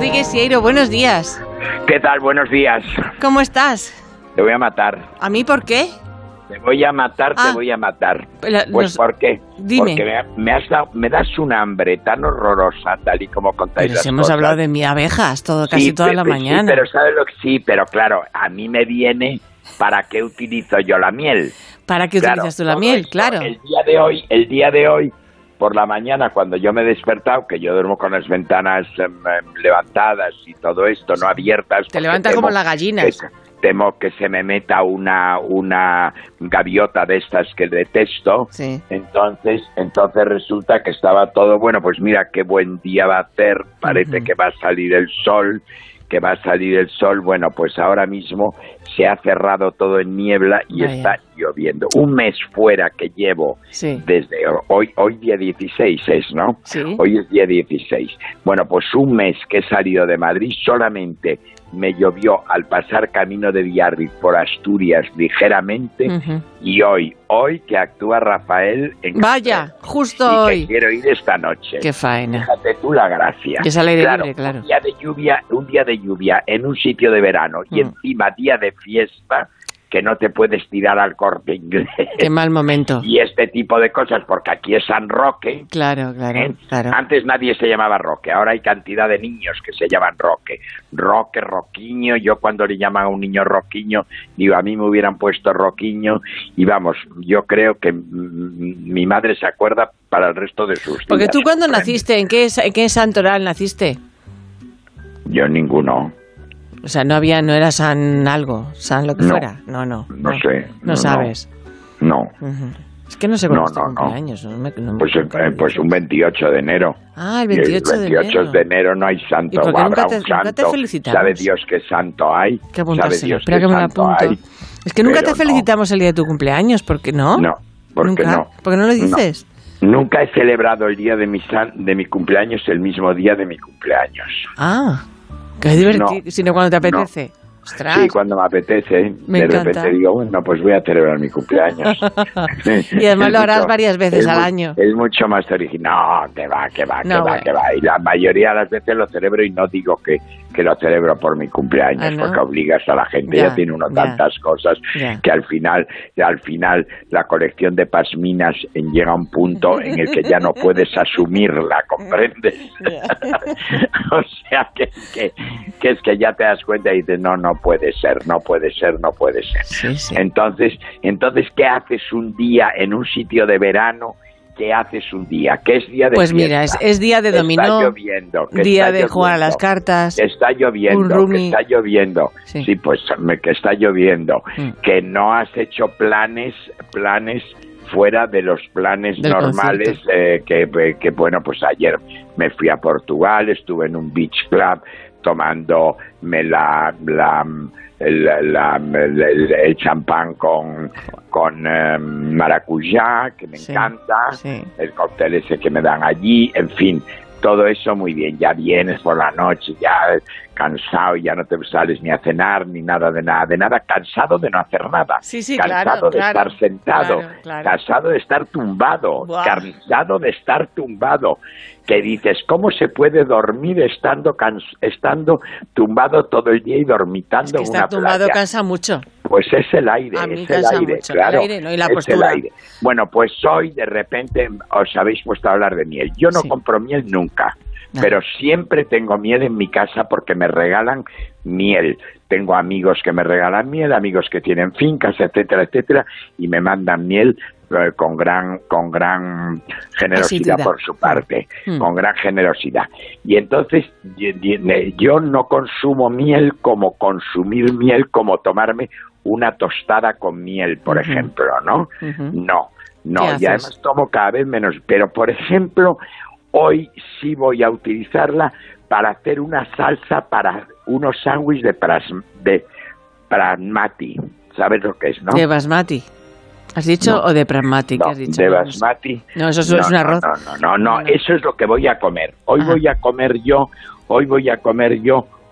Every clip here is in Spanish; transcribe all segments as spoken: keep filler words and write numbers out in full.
Enrique Sieiro, buenos días. ¿Qué tal? Buenos días. ¿Cómo estás? Te voy a matar. ¿A mí por qué? Te voy a matar, ah, te voy a matar. La, pues nos... ¿por qué? Dime. Porque me, me, has dado, me das un hambre tan horrorosa, tal y como contáis pero las si hemos cosas. hablado de mi abejas todo, casi sí, toda pero, la mañana. Sí, pero ¿sabes lo que sí? Pero claro, a mí me viene ¿para qué utilizo yo la miel? ¿Para qué claro, utilizas tú la miel? Esto, claro. El día de hoy, el día de hoy, por la mañana, cuando yo me he despertado, que yo duermo con las ventanas eh, levantadas y todo esto, no abiertas. Te levantas como las gallinas. Que, temo que se me meta una una gaviota de estas que detesto. Sí. Entonces, entonces resulta que estaba todo, bueno, pues mira qué buen día va a hacer, parece uh-huh. que va a salir el sol, que va a salir el sol. Bueno, pues ahora mismo se ha cerrado todo en niebla y Vaya. está lloviendo. Un mes fuera que llevo sí. desde hoy, hoy día dieciséis es, ¿no? Sí. Hoy es día dieciséis. Bueno, pues un mes que he salido de Madrid, solamente me llovió al pasar camino de Biarritz por Asturias ligeramente uh-huh. y hoy, hoy que actúa Rafael en Vaya, Cáceres, justo y hoy. Que quiero ir esta noche. Qué faena. Fíjate tú la gracia. Que sale claro, libre, claro. Un día de lluvia, un día de lluvia en un sitio de verano y uh-huh. encima día de fiesta, que no te puedes tirar al Corte Inglés. Qué mal momento. Y este tipo de cosas, porque aquí es San Roque. Claro, claro, ¿eh? claro. Antes nadie se llamaba Roque, ahora hay cantidad de niños que se llaman Roque. Roque, Roquiño, yo cuando le llaman a un niño Roquiño, digo, a mí me hubieran puesto Roquiño, y vamos, yo creo que m- mi madre se acuerda para el resto de sus días. Porque tú cuando naciste, ¿en qué, en qué santoral naciste? Yo ninguno. O sea, no había, no era San algo, San lo que no, fuera. No, no. No, no sé. No, no sabes. No. Uh-huh. Es que no sé cuándo no, es tu no, cumpleaños. No. No me, no pues, eh, pues un veintiocho de enero. Ah, el veintiocho, el veintiocho de enero. de enero no hay santo. ¿Y por qué nunca te, un santo. nunca te felicitamos? ¿Sabe Dios qué santo hay? Que apuntárselo. ¿Sabe Dios Espera qué que me lo santo apunto. hay? Es que nunca Pero te felicitamos no. el día de tu cumpleaños, ¿por qué no? No, ¿por qué ¿Nunca? no? ¿Por qué no lo dices? No. Nunca he celebrado el día de mi, san, de mi cumpleaños el mismo día de mi cumpleaños. Ah, qué divertido, no, sino cuando te apetece. No. Ostras. Sí, cuando me apetece. Me de encanta. repente digo, bueno, pues voy a celebrar mi cumpleaños. Y además es lo harás mucho, varias veces al mu- año. Es mucho más original. No, que va, que va, No, que va, bueno. que va. Y la mayoría de las veces lo celebro y no digo que, que lo celebro por mi cumpleaños, Ah, ¿no? porque obligas a la gente, Ya, ya tiene uno ya. tantas cosas Ya. que al final, al final la colección de pasminas en- llega a un punto en el que ya no puedes asumirla, ¿comprendes? O sea, que, que, que es que ya te das cuenta y dices, no, no puede ser, no puede ser, no puede ser. Sí, sí. Entonces, entonces, ¿qué haces un día en un sitio de verano? ¿Qué haces un día? ¿Qué es día de Pues fiesta? mira, es, es día de dominó, Está lloviendo. que día está de lloviendo, jugar a las cartas, que está lloviendo, un que roomie. está lloviendo. Sí. Sí, pues me- que está lloviendo. Mm. Que no has hecho planes, planes fuera de los planes Del normales. Eh, que, que bueno, pues ayer me fui a Portugal, estuve en un beach club tomándome la, la el, la, el, el- el champán con, con eh, maracuyá, que me Sí, encanta, sí. el cóctel ese que me dan allí, en fin, todo eso muy bien. Ya vienes por la noche, ya cansado, ya no te sales ni a cenar, ni nada de nada, de nada, cansado de no hacer nada, Sí, sí, cansado claro, de claro, estar sentado, claro, claro. cansado de estar tumbado, Buah. cansado de estar tumbado, que dices, ¿cómo se puede dormir estando cans estando tumbado todo el día y dormitando Es que en una estar tumbado playa? cansa mucho. Pues es el aire, A mí es el cansa aire, mucho, claro, el aire, ¿no? Y la es postura. el aire. Bueno, pues hoy de repente os habéis puesto a hablar de miel. Yo no Sí. compro miel nunca, No. pero siempre tengo miel en mi casa porque me regalan miel. Tengo amigos que me regalan miel, amigos que tienen fincas, etcétera, etcétera, y me mandan miel eh, con gran con gran generosidad Asiduidad. por su parte, Mm. con gran generosidad. Y entonces y- y- yo no consumo miel como consumir miel, como tomarme una tostada con miel, por Ujú. ejemplo, ¿no? Ujú. No, no, ¿Qué y haces? además tomo cada vez menos. Pero, por ejemplo, hoy sí voy a utilizarla para hacer una salsa para unos sándwiches de, pras- de prasmati. ¿Sabes lo que es, no? De basmati. ¿Has dicho? No. ¿O de pragmati? ¿Qué No, has dicho? de basmati. No, eso es, No, es un no, arroz. No, no, no, no, No, no. eso es lo que voy a comer. Hoy Ajá. voy a comer yo, hoy voy a comer yo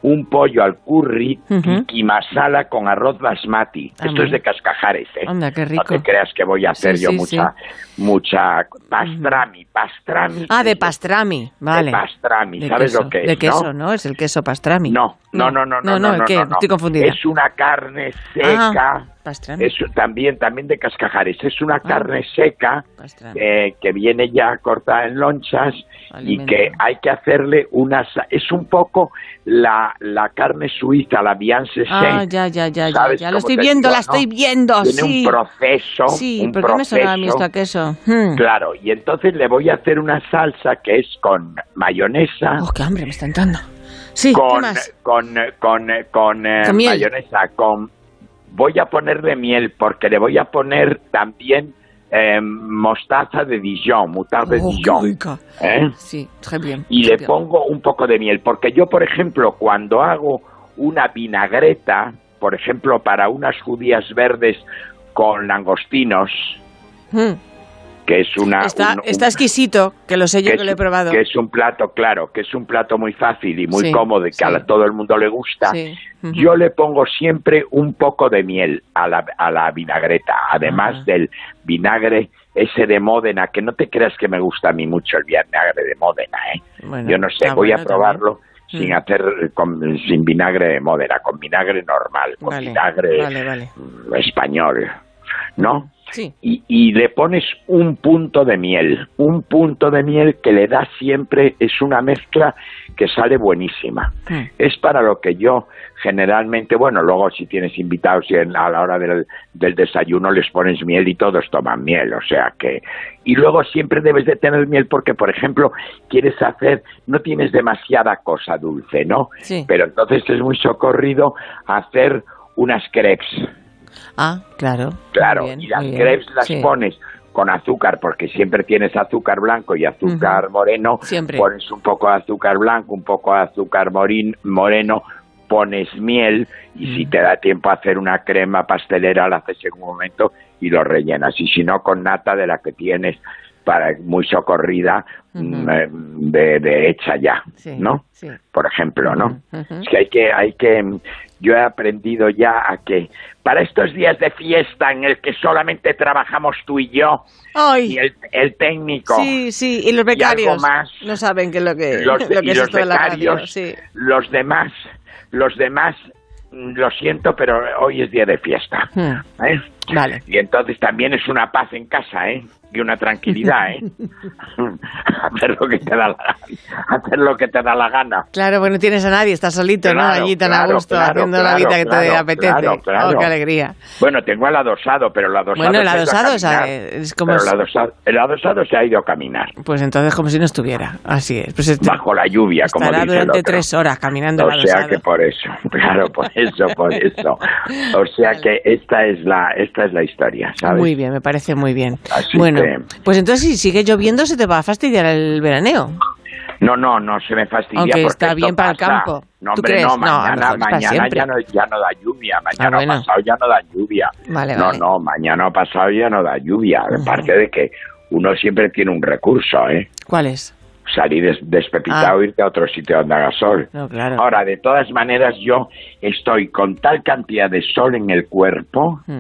un pollo al curry, Uh-huh. tiki masala con arroz basmati. Ah, Esto bueno. es de Cascajares, ¿eh? Anda, qué rico. No te creas que voy a hacer Sí, yo sí, mucha, sí. mucha pastrami, pastrami. Ah, de Eso- pastrami, vale. De pastrami, De ¿sabes queso, lo que es? De queso, ¿no? ¿no? Es el queso pastrami. No, no, no, no, no, no, ¿el no, qué? no, no. Estoy confundida. Es una carne seca. Ah, pastrami. Es también, también de Cascajares. Es una Ah. carne seca Pastrami. eh, que viene ya cortada en lonchas Alimento. y que hay que hacerle una... sa- Es un poco la, la carne suiza, la Bianse Ah, ya, ya, ya, ya, ¿Sabes ya lo cómo estoy te viendo, digo, la no? estoy viendo, Tiene sí. un proceso, Sí, un ¿por qué me proceso. suena a mí esto a queso? Hmm. Claro, y entonces le voy a hacer una salsa que es con mayonesa, Oh, qué hambre me está entrando. Sí, ¿qué con, más? con, con, con, eh, Con miel. mayonesa, con... Voy a ponerle miel porque le voy a poner también eh, mostaza de Dijon, moutarde de Oh, Dijon. qué rica. ¿eh? Sí, très bien. Y très le bien. pongo un poco de miel, porque yo, por ejemplo, cuando hago una vinagreta, por ejemplo, para unas judías verdes con langostinos, Hmm. que es una... Está, un- un- está exquisito, que lo sé yo que, es, lo he probado. que es un plato, claro, que es un plato muy fácil y muy Sí, cómodo y que sí. a la- todo el mundo le gusta. Sí. Ujú. Yo le pongo siempre un poco de miel a la, a la vinagreta, además Ajá. del vinagre ese de Módena, que no te creas que me gusta a mí mucho el vinagre de Módena, ¿eh? Bueno, Yo no sé, está voy bueno a probarlo también. sin Mm. hacer con- sin vinagre de Módena, con vinagre normal, con Vale, vinagre vale, vale. mm, español, ¿no? Sí. Y, y le pones un punto de miel, un punto de miel que le da siempre, es una mezcla que sale buenísima. Mm. Es para lo que yo generalmente, bueno, luego si tienes invitados y en- a la hora del, del desayuno les pones miel y todos toman miel, o sea que... Y luego siempre debes de tener miel porque, por ejemplo, quieres hacer, no tienes demasiada cosa dulce, ¿no? Sí. Pero entonces es muy socorrido hacer unas crepes. Ah, claro. Claro, Muy bien, y las muy bien. crepes las Sí. pones con azúcar, porque siempre tienes azúcar blanco y azúcar Ujú. moreno. Siempre. Pones un poco de azúcar blanco, un poco de azúcar morin- moreno, pones miel y si Mm. te da tiempo a hacer una crema pastelera, la haces en un momento y lo rellenas. Y si no, con nata de la que tienes para muy socorrida, Ujú. mm, eh, de, de hecha ya, Sí, ¿no? sí. Por ejemplo, ¿no? Ujú. Es que hay que, hay que, yo he aprendido ya a que para estos días de fiesta en el que solamente trabajamos tú y yo Ay, y el, el técnico, sí, sí, y los algo becarios más. no saben qué es lo que, los, de- lo que y es los esto de la radio. becarios, Sí. los demás, los demás, mm, lo siento, pero hoy es día de fiesta, Hmm. ¿eh? Vale. Y entonces también es una paz en casa, ¿eh? Y una tranquilidad, ¿eh? hacer lo que te da la hacer lo que te da la gana. Claro, bueno, tienes a nadie, estás solito, ¿no? Claro, Allí tan claro, a gusto, claro, haciendo la claro, vida que te claro, apetece. claro, claro. Oh, qué alegría. Bueno, tengo el adosado, pero el adosado Bueno, el se ha ido a adosado, caminar. ¿sabe? Es como Pero si- el adosado, el adosado se ha ido a caminar. Pues entonces como si no estuviera. Así es. Pues este- Bajo la lluvia, como estará dice el durante otro. tres horas caminando O el sea adosado. que por eso, claro, por eso, por eso. O sea Vale. que esta es la, esta es la historia, ¿sabes? Muy bien, me parece muy bien. Así bueno, que- pues entonces si sigue lloviendo se te va a fastidiar el veraneo. No, no, no se me fastidia Aunque porque está esto bien para el pasa. campo. No, ¿Tú hombre, crees? no, No, a lo mañana, mejor es para mañana siempre. ya no, ya no da lluvia, mañana Ah, bueno. pasado ya no da lluvia. Vale, no, vale. no, mañana pasado ya no da lluvia, Ujú. aparte de que uno siempre tiene un recurso, ¿eh? ¿Cuál es? Salir des- despepitado Ah. e irte a otro sitio donde haga sol. No, claro. Ahora, de todas maneras, yo estoy con tal cantidad de sol en el cuerpo. Mm,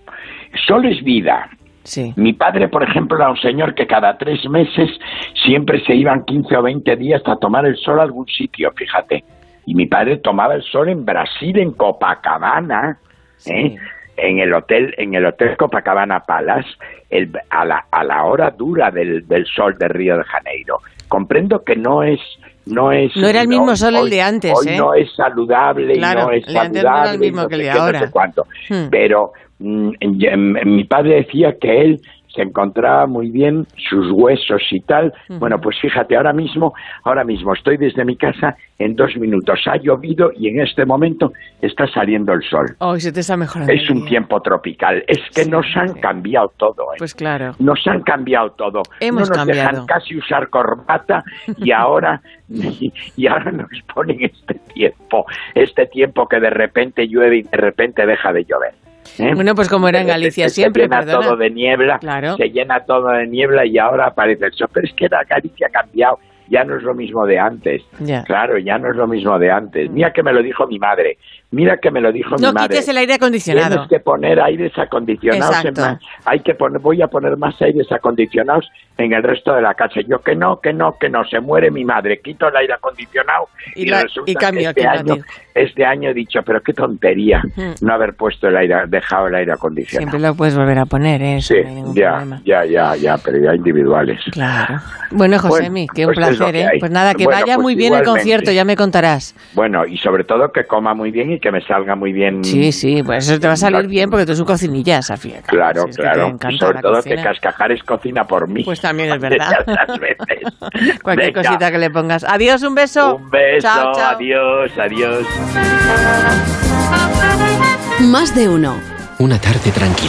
Sol es vida. sí. Mi padre, por ejemplo, era un señor que cada tres meses siempre se iban quince o veinte días a tomar el sol a algún sitio, fíjate. Y mi padre tomaba el sol en Brasil, en Copacabana, Sí. ¿eh? en el hotel, en el hotel Copacabana Palace, el- a la a la hora dura del, del sol de Río de Janeiro. Comprendo que no es no es No era el mismo sol el hoy- de antes, hoy ¿eh? no es saludable Claro, y no es el de antes no era el saludable y mismo no que el sé de qué, no ahora. sé cuánto. Hmm. Pero mm, y- mi padre decía que él se encontraba muy bien sus huesos y tal. Ujú. Bueno, pues fíjate, ahora mismo, ahora mismo estoy desde mi casa en dos minutos. Ha llovido y en este momento está saliendo el sol. Hoy se te está mejorando. Es el un día. tiempo tropical. Es que Sí, nos han sí. cambiado todo, ¿eh? Pues claro. Nos han cambiado todo. Hemos no nos cambiado. dejan casi usar corbata y ahora y, y ahora nos ponen este tiempo, este tiempo que de repente llueve y de repente deja de llover. ¿eh? Bueno, pues como era en Se- Galicia se- siempre, se llena perdona. todo de niebla, Claro. se llena todo de niebla y ahora aparece el sol. Pero es que la Galicia ha cambiado ya no es lo mismo de antes. Ya. Claro, ya no es lo mismo de antes. Mira que me lo dijo mi madre. Mira que me lo dijo no mi madre. No quites el aire acondicionado. Tienes que poner aires acondicionados. En más, hay que poner, voy a poner más aires acondicionados en el resto de la casa. Yo que no, que no, que no. Se muere mi madre. Quito el aire acondicionado y, y, la, resulta y cambio, que este año, este año he dicho, pero qué tontería mm. no haber puesto el aire, dejado el aire acondicionado. Siempre lo puedes volver a poner, ¿eh? Eso sí, no hay ningún ya, problema. ya, ya, ya, pero ya individuales. Claro. Bueno, Josemi, bueno, que un pues placer, ¿eh? Hay. Pues nada, que bueno, vaya pues muy bien igualmente. el concierto, ya me contarás. Bueno, y sobre todo que coma muy bien y que me salga muy bien. Sí, sí, pues eso te va a salir bien porque tú eres un cocinilla, Sofía. Claro, si es claro. Que y sobre todo cocina. que Cascajares cocina por mí. Pues también es verdad. veces. Cualquier Venga. cosita que le pongas. Adiós, un beso. Un beso, chao, chao. adiós, adiós. Más de uno. Una tarde tranquila.